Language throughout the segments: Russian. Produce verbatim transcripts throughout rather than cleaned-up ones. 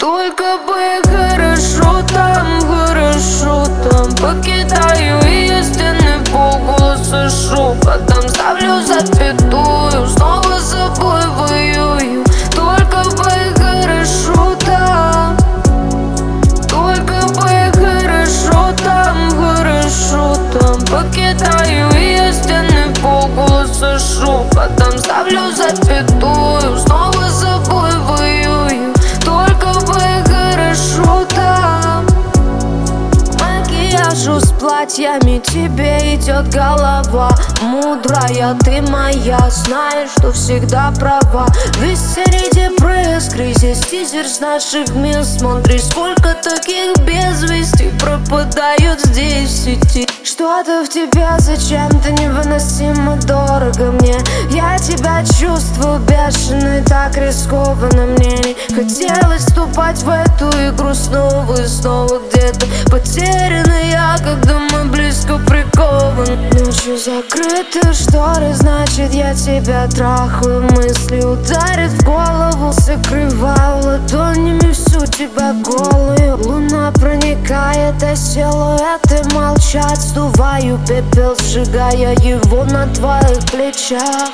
Только бы хорошо там, хорошо там. Покидаю ее стены, полголоса шепотом. Ставлю запятую, снова с собой воюю. Только бы хорошо там. Только бы хорошо там, хорошо там. Покидаю ее стены, полголоса шепотом. Ставлю запятую, снова с собой воюю. Только бы хорошо там. Макияжу с платьями тебе идет голова. Мудрая ты моя, знаешь, что всегда права. Весь среди пресс, кризис, тизер с наших мест. Смотри, сколько таких без вести пропадают здесь в сети. Что-то в тебе зачем-то невыносимо дорого мне. Я тебя чувствую бешено и так рискованно. Мне не хотелось вступать в эту игру снова и снова. Где-то потеряна я, когда мы близко прикованы. Ночью закрыты шторы, значит я тебя трахаю. Мысли ударят в голову, закрываю ладонями всю тебя голую. Луна проникает, а силуэты молчат. Сдуваю пепел, сжигая его на твоих плечах.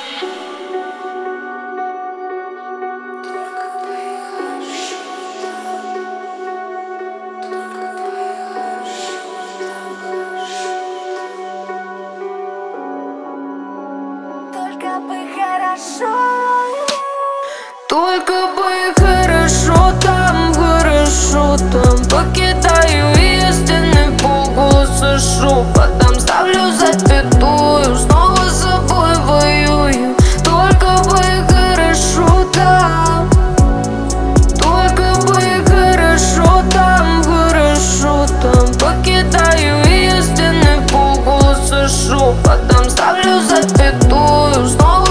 Только бы хорошо. Только бы хорошо там, хорошо там. Покидаю ее стены, полголоса шепотом. Ставлю запятую, снова с собой воюю. Только бы хорошо там. Только бы хорошо там, хорошо там. Покидаю ее стены, полголоса шепотом. Ставлю запятую, снова